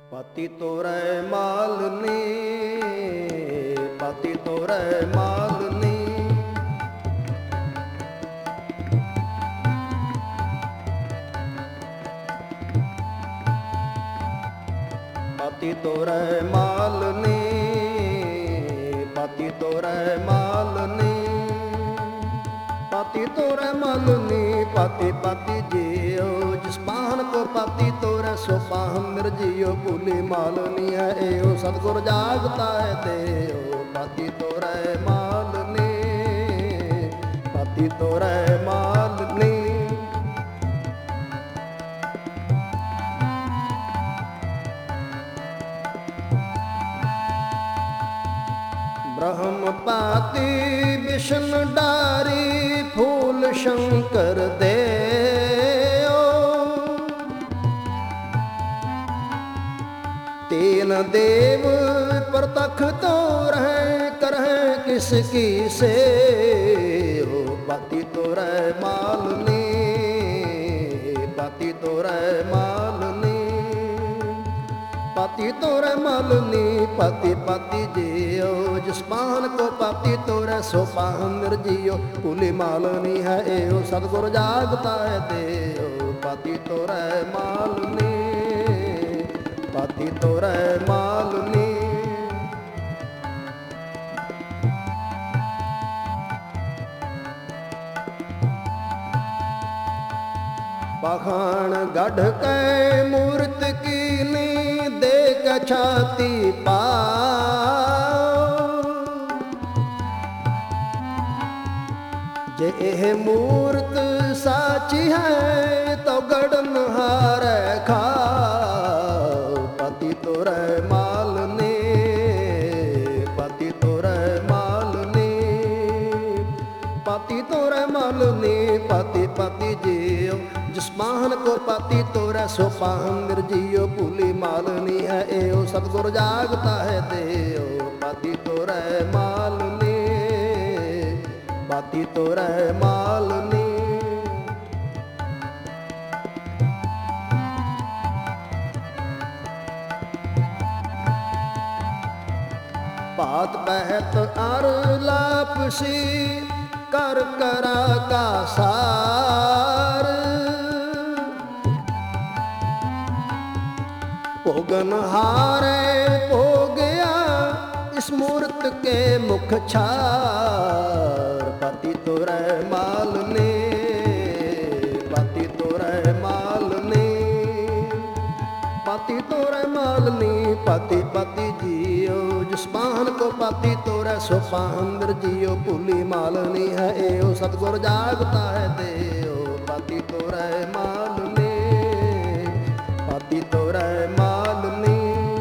ਪਾਤੀ ਤੋਰੈ ਮਾਲਨੀ, ਪਾਤੀ ਤੋਰੈ ਮਾਲਨੀ। ਪਾਤੀ ਤੋਰੈ ਮਾਲਨੀ, ਪਾਤੀ ਤੋਰੈ ਮਾਲਨੀ। पाती तोरै मालनी, पाती पाती जियो। जिस पाहन को पाती तोरै सो पाहन निर्जियो। भूली मालनी है एओ सतगुर जागता है देओ। पाती तोरै मालनी, पाती तोरै मालनी। ब्रह्म पाती विष्णु डारी, फूल शंकर देओ। तीन देव प्रतख तो रहें, करें किसकी से हो। पाती तोरै मालनी, पाती तोरै मालनी। पाती तोरै मालनी, पाती पाती जियो। जिस पाहन को पाती तोरै सो पाहन निर्जियो। भूली मालनी है एओ सतगुर जागता है देओ। पाती तोरै मालनी, पाती तोरै मालनी। पाखंड गढ़ कै मूर्त कीनी, देख छाती पाओ। जे एह मूर्त साची है तो गढ़न हारै खाओ। पाती तोरै मालनी, पाती तोरै मालनी। पाती तोरै मालनी, पाती पाती जियो। जिस पाहन को पाती तोरै सो पाहन निर्जियो। भूली मालनी है एओ सतगुर जागता है देओ। पाती तोरै मालनी, पाती तोरै मालनी। पात पहत अर लापसी, कर करा का सार। भोगन हारे भोगया, इस मूर्त के मुख छार। पाती तोरै मालनी, पाती तोरै मालनी। पाती तोरै मालनी, पाती पाती जियो। जिस पाहन को पाती तोरै सो पाहन निर्जियो। भूली मालनी है एओ सतगुर जागता है देओ। पाती तोरै मालनी, पाती तोरै मालनी।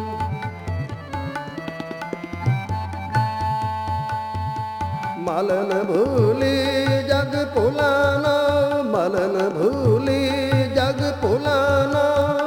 मलन भूली जग भुलाना, मलन भूली जग भुलाना।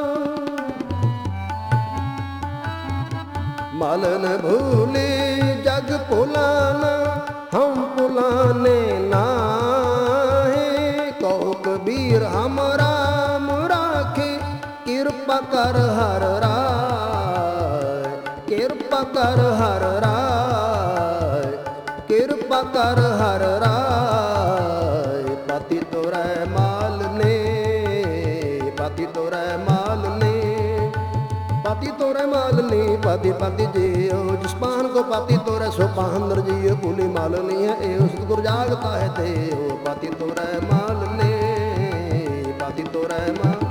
मलन भूली जग भुलाना, हम भुलाने नाहे। कहो कबीर हम राम राखे, कृपा कर हर राय। कृपा कर हर राय, कृपा कर हर राय। पाती तोरै मालनी, पाती तोरै मालनी। पाती तोरै मालनी, पाती पाती जियो। जिस पाहन को पाती तोरै सो पाहन निर्जियो। भूली मालनी है एओ सतगुर जागता है देओ। पाती तोरै मालनी, पाती तोरै मालनी।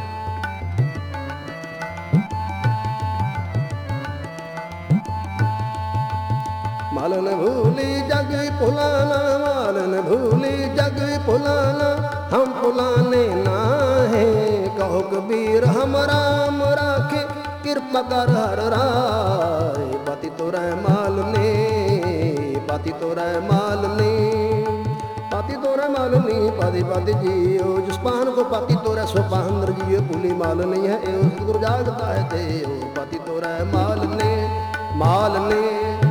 मालन भूली जग भुलाना, मालन भूली जग भुलाना। हम भुलाने नाहे, कहो कबीर हम राम राखे। कृपा कर हर राय। पाती तोरै मालनी, पाती तोरै मालनी। पाती तोरै मालनी, पाती पाती जियो। जिस पाहन को पाती तोरै सो पाहन निर्जियो। भूली मालनी है एओ सतगुर जागता है देओ। पाती तोरै मालनी, मालनी।